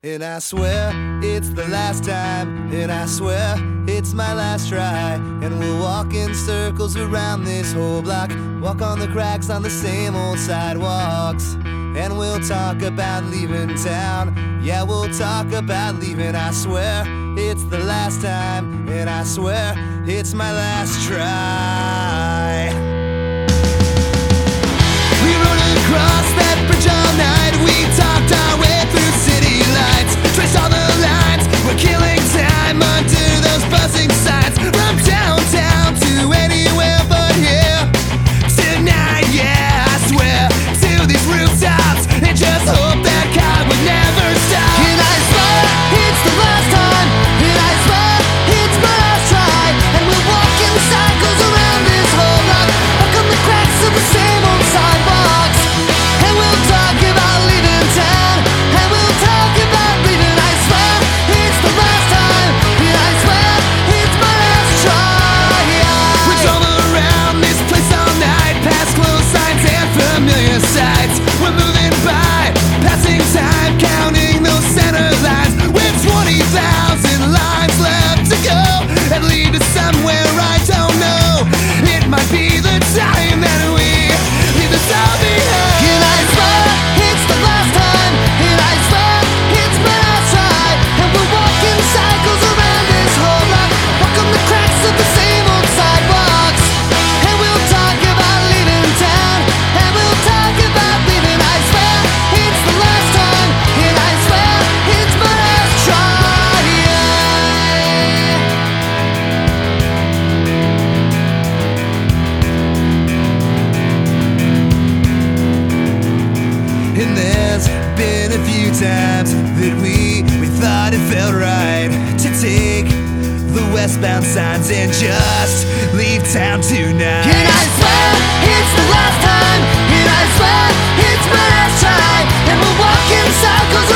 And I swear it's the last time, and I swear it's my last try. And we'll walk in circles around this whole block, walk on the cracks on the same old sidewalks. And we'll talk about leaving town, yeah, we'll talk about leaving. I swear it's the last time, and I swear it's my last try. We rode across that bridge all night, we talked our way through city lights, traced all the lines, we're killing time under those buzzing signs. From downtown to anywhere but here tonight, yeah, I swear to these rooftops, and just hope that God would never stop. And I swear it's the last time, and I swear it's my last try. And we'll walk in cycles around this whole block, walk on the cracks of the same old sidewalks. And we'll talk about leaving town, and we'll talk about leaving. I swear it's the last time, and I swear it's my last try. We drove around this place all night, past closed signs and familiar sights. We're moving by, passing time, counting those center lines, with 20,000 lines left to go and lead to somewhere I don't know. It might be the time that we leave this all behind. And I swear it's the last time, and I swear it's my last try. And we'll walk in cycles around this whole block, walk on the cracks of the same old sidewalks. And we'll talk about leaving town, and we'll talk about leaving. I swear it's the last time, and I swear it's my last try. And there's been a few times that we thought it felt right to take the westbound signs and just leave town tonight. And I swear it's the last time, and I swear it's my last try. And we'll walk in circles